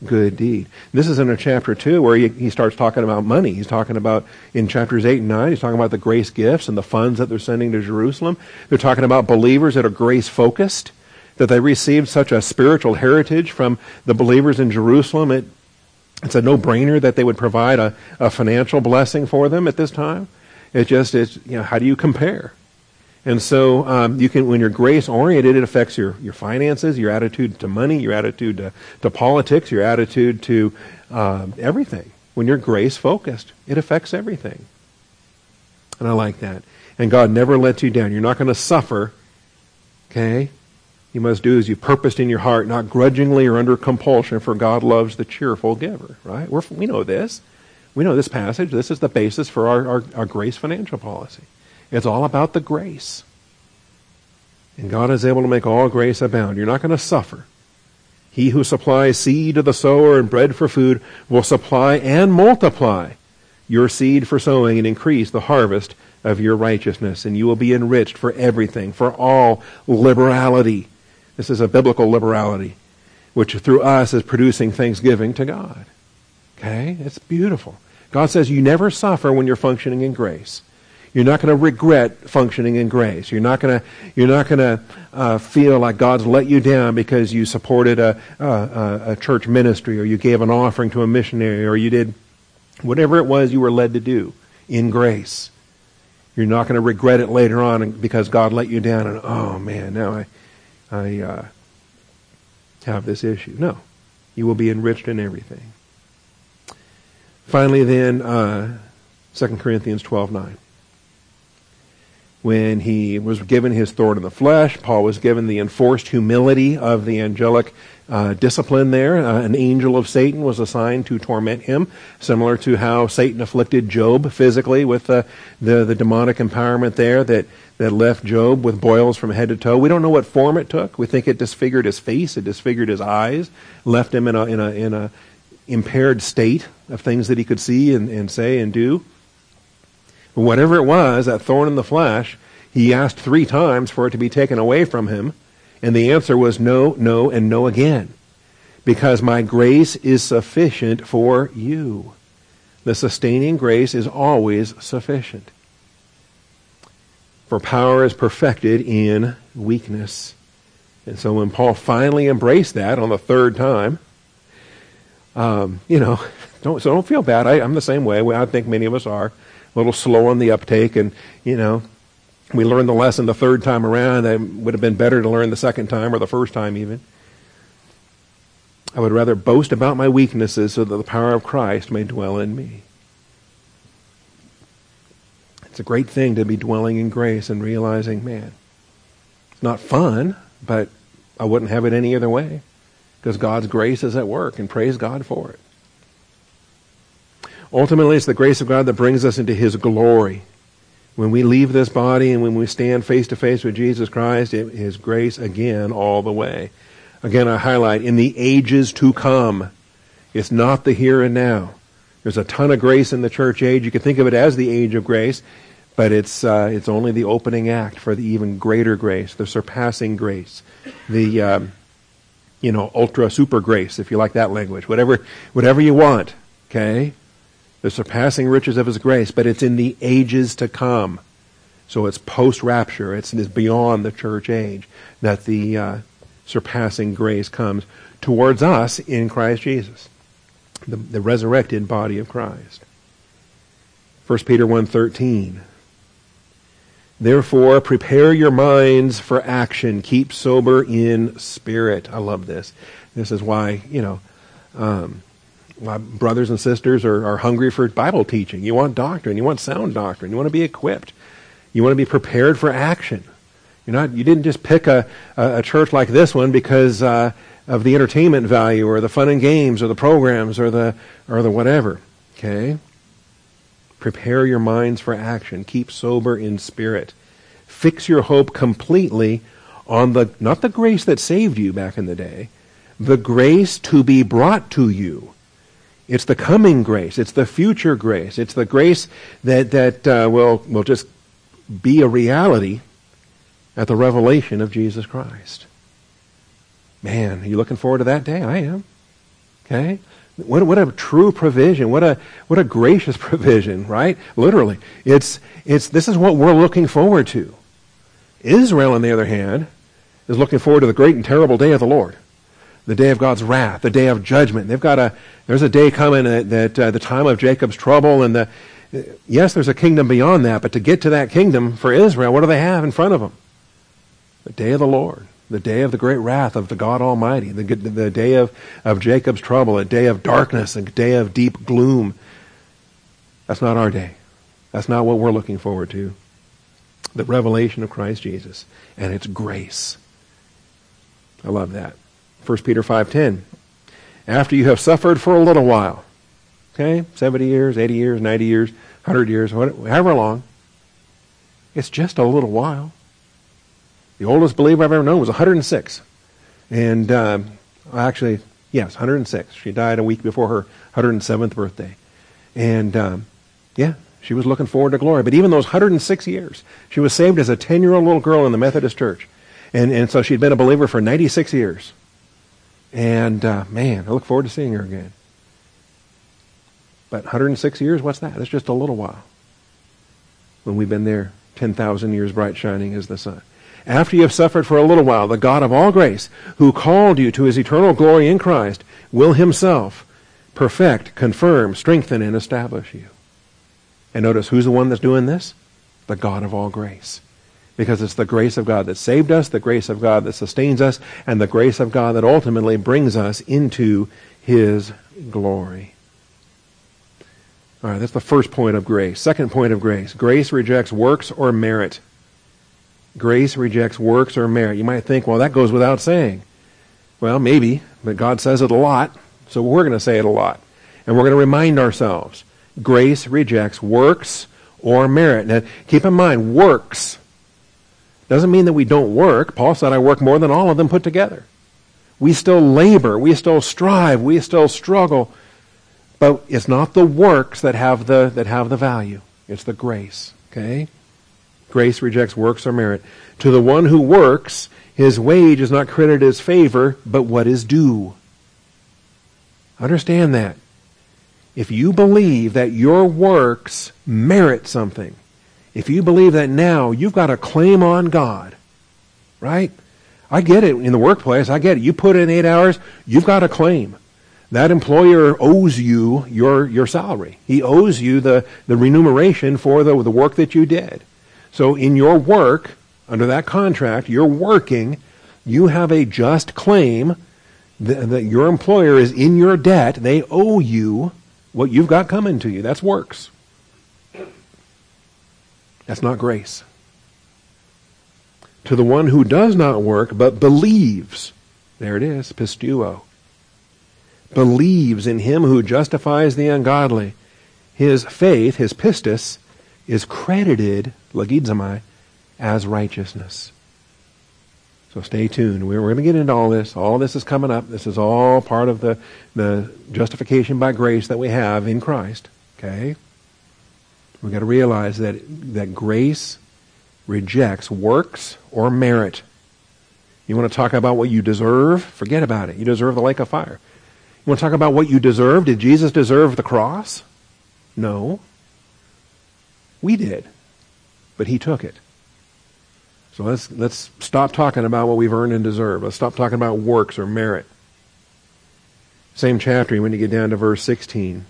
good deed. This is in a chapter 2 where he starts talking about money. He's talking about, in chapters 8 and 9, he's talking about the grace gifts and the funds that they're sending to Jerusalem. They're talking about believers that are grace-focused, that they received such a spiritual heritage from the believers in Jerusalem. It's a no-brainer that they would provide a financial blessing for them at this time. It's how do you compare? And so you can, when you're grace-oriented, it affects your finances, your attitude to money, your attitude to politics, your attitude to everything. When you're grace-focused, it affects everything. And I like that. And God never lets you down. You're not going to suffer, okay? You must do as you purposed in your heart, not grudgingly or under compulsion, for God loves the cheerful giver, right? We know this. We know this passage. This is the basis for our grace financial policy. It's all about the grace. And God is able to make all grace abound. You're not going to suffer. He who supplies seed to the sower and bread for food will supply and multiply your seed for sowing and increase the harvest of your righteousness. And you will be enriched for everything, for all liberality. This is a biblical liberality, which through us is producing thanksgiving to God. Okay? It's beautiful. God says you never suffer when you're functioning in grace. You're not going to regret functioning in grace. You're not going to feel like God's let you down because you supported a church ministry, or you gave an offering to a missionary, or you did whatever it was you were led to do in grace. You're not going to regret it later on because God let you down and, oh man, now I have this issue. No. You will be enriched in everything. Finally then, 2 Corinthians 12:9. When he was given his thorn in the flesh, Paul was given the enforced humility of the angelic discipline there. An angel of Satan was assigned to torment him, similar to how Satan afflicted Job physically with the demonic empowerment there that left Job with boils from head to toe. We don't know what form it took. We think it disfigured his face, it disfigured his eyes, left him in a impaired state of things that he could see and say and do. But whatever it was, that thorn in the flesh, he asked 3 times for it to be taken away from him, and the answer was no, no, and no again. Because my grace is sufficient for you. The sustaining grace is always sufficient. For power is perfected in weakness. And so when Paul finally embraced that on the 3rd time, don't feel bad. I'm the same way. I think many of us are. A little slow on the uptake, and we learned the lesson the 3rd time around. That would have been better to learn the 2nd time or the 1st time even. I would rather boast about my weaknesses so that the power of Christ may dwell in me. It's a great thing to be dwelling in grace and realizing, man, it's not fun, but I wouldn't have it any other way because God's grace is at work, and praise God for it. Ultimately, it's the grace of God that brings us into His glory. When we leave this body and when we stand face to face with Jesus Christ, His grace again all the way. Again, I highlight, in the ages to come. It's not the here and now. There's a ton of grace in the church age. You can think of it as the age of grace, but it's only the opening act for the even greater grace, the surpassing grace, the ultra super grace, if you like that language. Whatever you want, okay? The surpassing riches of His grace, but it's in the ages to come. So it's post-rapture. It's beyond the church age that the surpassing grace comes towards us in Christ Jesus, the resurrected body of Christ. 1 Peter 1:13. Therefore, prepare your minds for action. Keep sober in spirit. I love this. This is why, my brothers and sisters are hungry for Bible teaching. You want doctrine. You want sound doctrine. You want to be equipped. You want to be prepared for action. You didn't just pick a church like this one because of the entertainment value or the fun and games or the programs or the whatever. Okay? Prepare your minds for action. Keep sober in spirit. Fix your hope completely on not the grace that saved you back in the day, the grace to be brought to you. It's the coming grace. It's the future grace. It's the grace that will just be a reality at the revelation of Jesus Christ. Man, are you looking forward to that day? I am. Okay? What a true provision. What a gracious provision, right? Literally. This is what we're looking forward to. Israel, on the other hand, is looking forward to the great and terrible day of the Lord. The day of God's wrath, the day of judgment. There's a day coming that the time of Jacob's trouble, and yes, there's a kingdom beyond that, but to get to that kingdom for Israel, what do they have in front of them? The day of the Lord, the day of the great wrath of the God Almighty, the day of Jacob's trouble, a day of darkness, a day of deep gloom. That's not our day. That's not what we're looking forward to. The revelation of Christ Jesus and its grace. I love that. 1 Peter 5:10. After you have suffered for a little while, okay, 70 years, 80 years, 90 years, 100 years, however long, it's just a little while. The oldest believer I've ever known was 106. And actually, yes, 106. She died a week before her 107th birthday. And she was looking forward to glory. But even those 106 years, she was saved as a 10-year-old little girl in the Methodist Church. And so she'd been a believer for 96 years. And man, I look forward to seeing her again. But 106 years, what's that? It's just a little while. When we've been there 10,000 years bright shining as the sun. After you have suffered for a little while, the God of all grace, who called you to his eternal glory in Christ, will himself perfect, confirm, strengthen, and establish you. And notice, who's the one that's doing this? The God of all grace. Because it's the grace of God that saved us, the grace of God that sustains us, and the grace of God that ultimately brings us into his glory. All right, that's the first point of grace. Second point of grace. Grace rejects works or merit. Grace rejects works or merit. You might think, well, that goes without saying. Well, maybe, but God says it a lot, so we're going to say it a lot. And we're going to remind ourselves. Grace rejects works or merit. Now, keep in mind, works doesn't mean that we don't work. Paul said, I work more than all of them put together. We still labor. We still strive. We still struggle. But it's not the works that have the value. It's the grace. Okay? Grace rejects works or merit. To the one who works, his wage is not credited as favor, but what is due. Understand that. If you believe that your works merit something, if you believe that now you've got a claim on God, right? I get it in the workplace. I get it. You put in 8 hours, you've got a claim. That employer owes you your salary. He owes you the remuneration for the work that you did. So in your work, under that contract, you're working, you have a just claim that your employer is in your debt. They owe you what you've got coming to you. That's works. That's not grace. To the one who does not work, but believes, there it is, pistuo, believes in him who justifies the ungodly, his faith, his pistis, is credited, logizomai, as righteousness. So stay tuned. We're going to get into all this. All this is coming up. This is all part of the justification by grace that we have in Christ. Okay? We've got to realize that grace rejects works or merit. You want to talk about what you deserve? Forget about it. You deserve the lake of fire. You want to talk about what you deserve? Did Jesus deserve the cross? No. We did. But he took it. So let's stop talking about what we've earned and deserved. Let's stop talking about works or merit. Same chapter, when you get down to verse 16.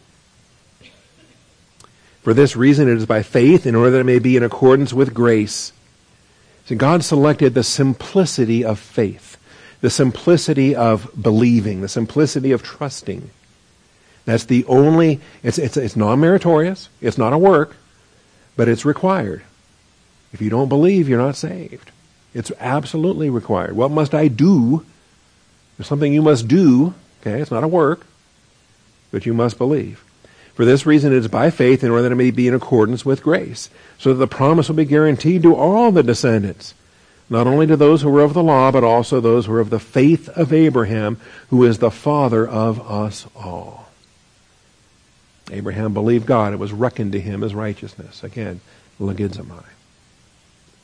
For this reason it is by faith, in order that it may be in accordance with grace. So God selected the simplicity of faith, the simplicity of believing, the simplicity of trusting. That's the only, it's non-meritorious, it's not a work, but it's required. If you don't believe, you're not saved. It's absolutely required. What must I do? There's something you must do. Okay, it's not a work, but you must believe. For this reason it is by faith, in order that it may be in accordance with grace, so that the promise will be guaranteed to all the descendants, not only to those who are of the law, but also those who are of the faith of Abraham, who is the father of us all. Abraham believed God. It was reckoned to him as righteousness. Again, logizomai.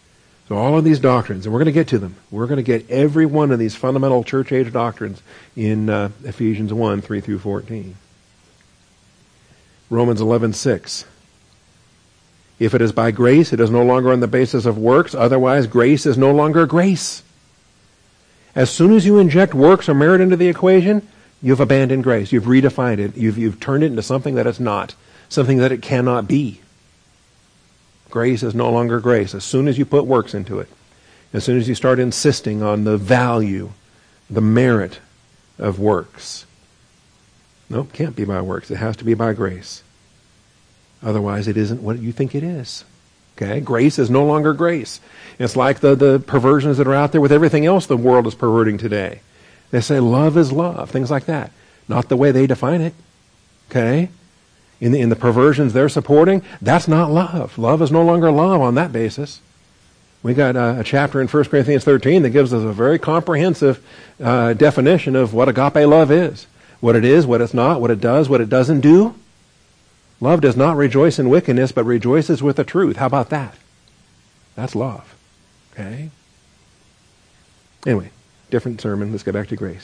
So all of these doctrines, and we're going to get to them. We're going to get every one of these fundamental church age doctrines in Ephesians 1, 3 through 14. Romans 11:6. If it is by grace, it is no longer on the basis of works. Otherwise, grace is no longer grace. As soon as you inject works or merit into the equation, you've abandoned grace. You've redefined it. You've turned it into something that it's not, something that it cannot be. Grace is no longer grace as soon as you put works into it. As soon as you start insisting on the value, the merit of works. Nope, can't be by works. It has to be by grace. Otherwise, it isn't what you think it is. Okay? Grace is no longer grace. It's like the perversions that are out there with everything else the world is perverting today. They say love is love, things like that. Not the way they define it. Okay? In the perversions they're supporting, that's not love. Love is no longer love on that basis. We got a chapter in 1 Corinthians 13 that gives us a very comprehensive definition of what agape love is. What it is, what it's not, what it does, what it doesn't do. Love does not rejoice in wickedness, but rejoices with the truth. How about that? That's love. Okay? Anyway, different sermon. Let's get back to grace.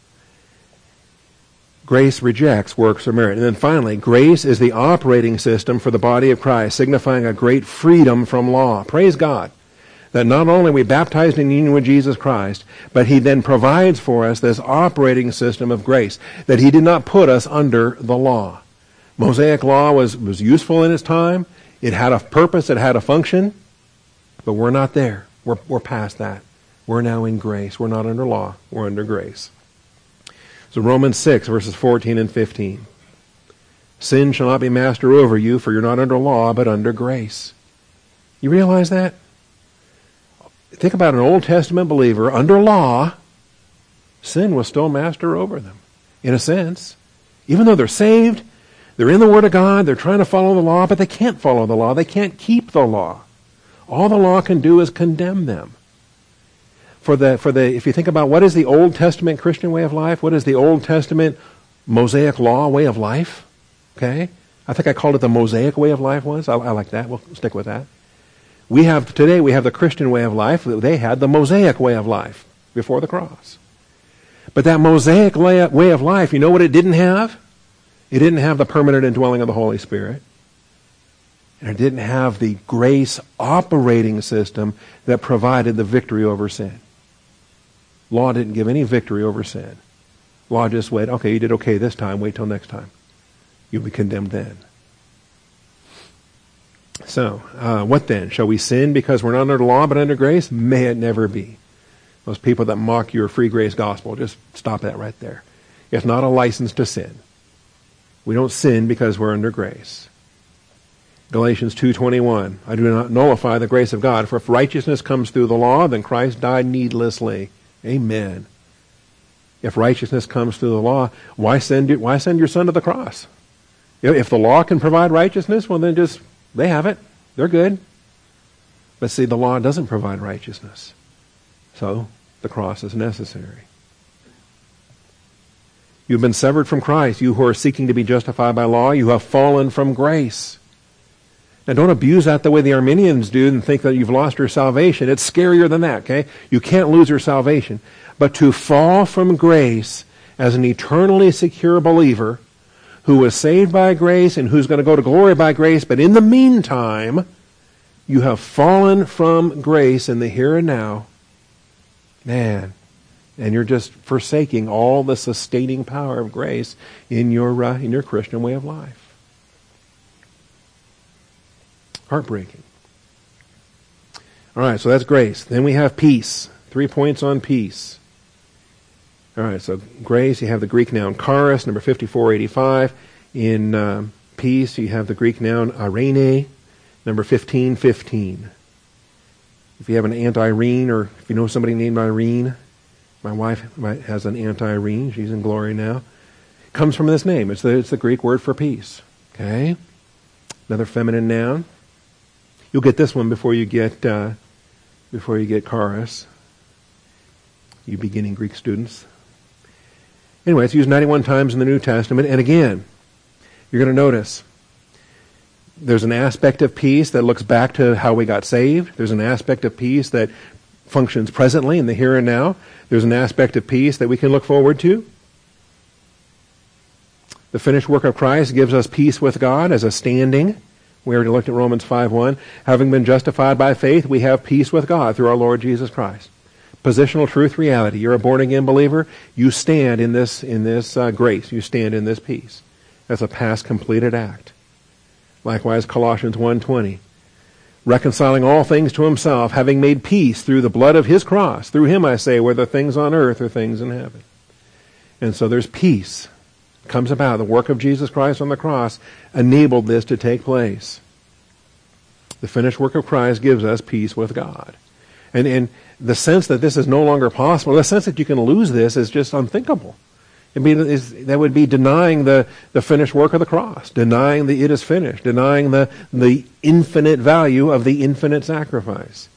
Grace rejects works or merit. And then finally, grace is the operating system for the body of Christ, signifying a great freedom from law. Praise God that not only are we baptized in union with Jesus Christ, but He then provides for us this operating system of grace, that He did not put us under the law. Mosaic law was useful in its time. It had a purpose. It had a function. But we're not there. We're past that. We're now in grace. We're not under law. We're under grace. So Romans 6, verses 14 and 15. Sin shall not be master over you, for you're not under law, but under grace. You realize that? Think about an Old Testament believer under law. Sin was still master over them, in a sense. Even though they're saved, they're in the Word of God, they're trying to follow the law, but they can't follow the law. They can't keep the law. All the law can do is condemn them. If you think about what is the Old Testament Christian way of life, what is the Old Testament Mosaic law way of life? Okay? I think I called it the Mosaic way of life once. I like that. We'll stick with that. Today we have the Christian way of life. They had the Mosaic way of life before the cross. But that Mosaic way of life, you know what it didn't have? It didn't have the permanent indwelling of the Holy Spirit. And it didn't have the grace operating system that provided the victory over sin. Law didn't give any victory over sin. Law just wait, okay, you did okay this time, wait till next time. You'll be condemned then. So, what then? Shall we sin because we're not under law but under grace? May it never be. Those people that mock your free grace gospel, just stop that right there. It's not a license to sin. We don't sin because we're under grace. Galatians 2:21, I do not nullify the grace of God, for if righteousness comes through the law, then Christ died needlessly. Amen. If righteousness comes through the law, why send your son to the cross? If the law can provide righteousness, well then they have it. They're good. But see, the law doesn't provide righteousness. So, the cross is necessary. You've been severed from Christ. You who are seeking to be justified by law, you have fallen from grace. Now, don't abuse that the way the Arminians do and think that you've lost your salvation. It's scarier than that, okay? You can't lose your salvation. But to fall from grace as an eternally secure believer who was saved by grace and who's going to go to glory by grace, but in the meantime, you have fallen from grace in the here and now. Man, and you're just forsaking all the sustaining power of grace in your Christian way of life. Heartbreaking. All right, so that's grace. Then we have peace. 3 points on peace. All right, so grace, you have the Greek noun charis, number 5485. In peace, you have the Greek noun eirene, number 1515. If you have an Aunt Irene, or if you know somebody named Irene, my wife has an Aunt Irene. She's in glory now. It comes from this name. It's the Greek word for peace. Okay? Another feminine noun. You'll get this one before you get charis. You beginning Greek students. Anyway, it's used 91 times in the New Testament. And again, you're going to notice There's an aspect of peace that looks back to how we got saved. There's an aspect of peace that functions presently in the here and now. There's an aspect of peace that we can look forward to. The finished work of Christ gives us peace with God as a standing. We already looked at Romans 5:1. Having been justified by faith, we have peace with God through our Lord Jesus Christ. Positional truth reality. You're a born-again believer. You stand in this grace. You stand in this peace. That's a past completed act. Likewise, Colossians 1:20. Reconciling all things to himself, having made peace through the blood of his cross. Through him, I say, whether things on earth or things in heaven. And so there's peace. It comes about. The work of Jesus Christ on the cross enabled this to take place. The finished work of Christ gives us peace with God. And the sense that this is no longer possible, the sense that you can lose this is just unthinkable. That would be denying the finished work of the cross, denying the it is finished, denying the infinite value of the infinite sacrifice.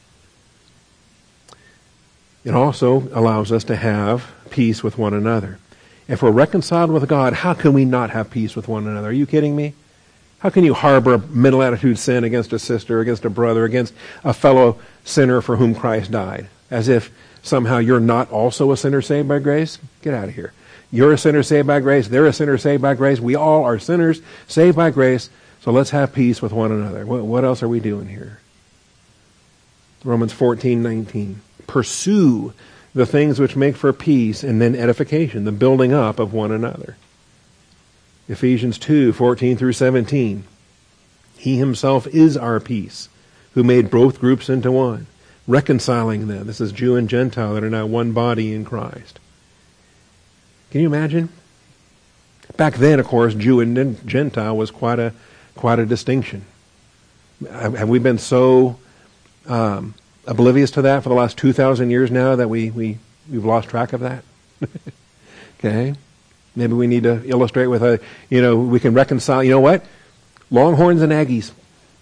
It also allows us to have peace with one another. If we're reconciled with God, how can we not have peace with one another? Are you kidding me? How can you harbor a mental attitude sin against a sister, against a brother, against a fellow sinner for whom Christ died? As if somehow you're not also a sinner saved by grace? Get out of here. You're a sinner saved by grace. They're a sinner saved by grace. We all are sinners saved by grace. So let's have peace with one another. What else are we doing here? Romans 14:19. Pursue the things which make for peace and then edification, the building up of one another. Ephesians 2:14 through 17. He himself is our peace, who made both groups into one, reconciling them. This is Jew and Gentile that are now one body in Christ. Can you imagine? Back then, of course, Jew and Gentile was quite a distinction. Have we been so oblivious to that for the last 2,000 years now that we've lost track of that? Okay, maybe we need to illustrate with we can reconcile. You know what? Longhorns and Aggies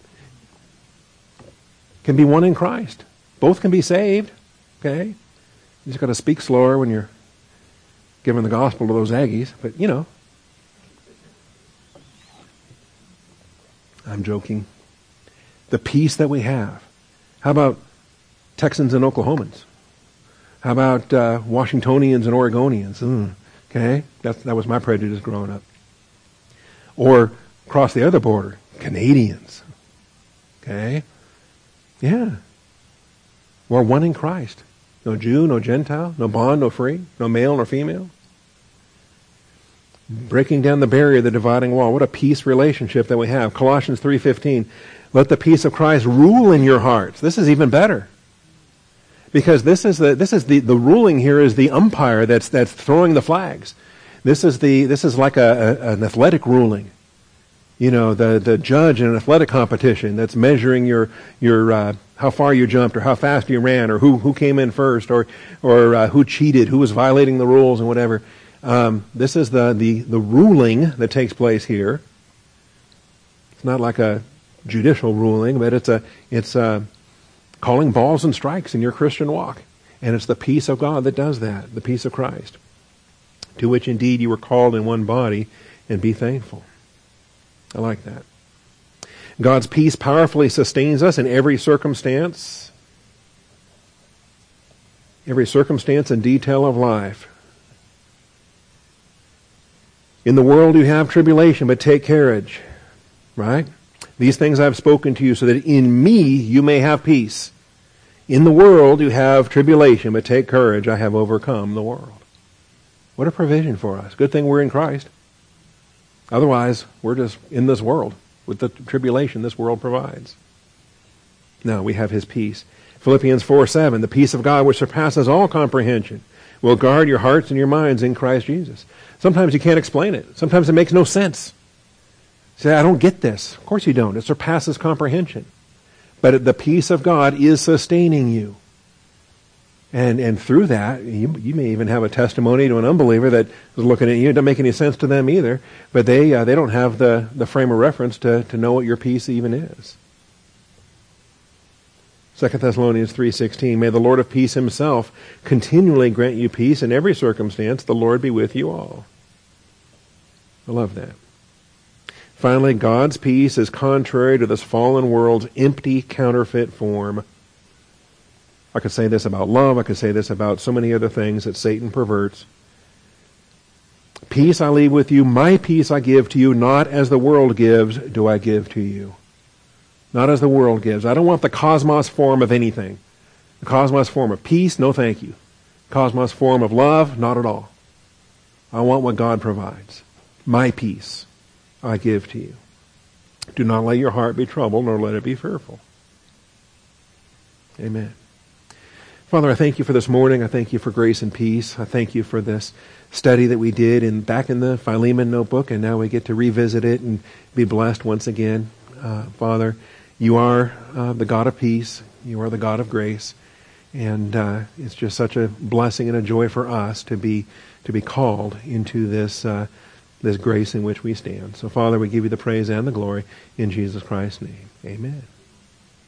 can be one in Christ. Both can be saved. Okay, you just got to speak slower when you're giving the gospel to those Aggies, but I'm joking. The peace that we have. How about Texans and Oklahomans? How about Washingtonians and Oregonians? Okay, that was my prejudice growing up. Or across the other border, Canadians. Okay, yeah. We're one in Christ. No Jew, no Gentile, no bond, no free, no male nor female. Breaking down the barrier, the dividing wall. What a peace relationship that we have. Colossians 3:15. Let the peace of Christ rule in your hearts. This is even better. Because this is the ruling here is the umpire that's throwing the flags. This is like an athletic ruling. The judge in an athletic competition that's measuring your how far you jumped or how fast you ran or who came in first or who cheated, who was violating the rules and whatever. This is the ruling that takes place here. It's not like a judicial ruling, but it's calling balls and strikes in your Christian walk. And it's the peace of God that does that, the peace of Christ, to which indeed you were called in one body, and be thankful. I like that. God's peace powerfully sustains us in every circumstance and detail of life. In the world you have tribulation, but take courage. Right? These things I've spoken to you so that in me you may have peace. In the world you have tribulation, but take courage. I have overcome the world. What a provision for us. Good thing we're in Christ. Otherwise, we're just in this world with the tribulation this world provides. No, we have his peace. Philippians 4:7, the peace of God which surpasses all comprehension will guard your hearts and your minds in Christ Jesus. Sometimes you can't explain it. Sometimes it makes no sense. You say, I don't get this. Of course you don't. It surpasses comprehension. But the peace of God is sustaining you. And through that, you may even have a testimony to an unbeliever that is looking at you. It doesn't make any sense to them either. But they don't have the frame of reference to know what your peace even is. 2 Thessalonians 3:16, may the Lord of peace himself continually grant you peace in every circumstance. The Lord be with you all. I love that. Finally, God's peace is contrary to this fallen world's empty, counterfeit form. I could say this about love. I could say this about so many other things that Satan perverts. Peace I leave with you, my peace I give to you, not as the world gives do I give to you. Not as the world gives. I don't want the cosmos form of anything. The cosmos form of peace, no thank you. Cosmos form of love, not at all. I want what God provides. My peace I give to you. Do not let your heart be troubled, nor let it be fearful. Amen. Father, I thank you for this morning. I thank you for grace and peace. I thank you for this study that we did back in the Philemon notebook, and now we get to revisit it and be blessed once again. Father, you are the God of peace. You are the God of grace. And it's just such a blessing and a joy for us to be called into this grace in which we stand. So, Father, we give you the praise and the glory in Jesus Christ's name. Amen.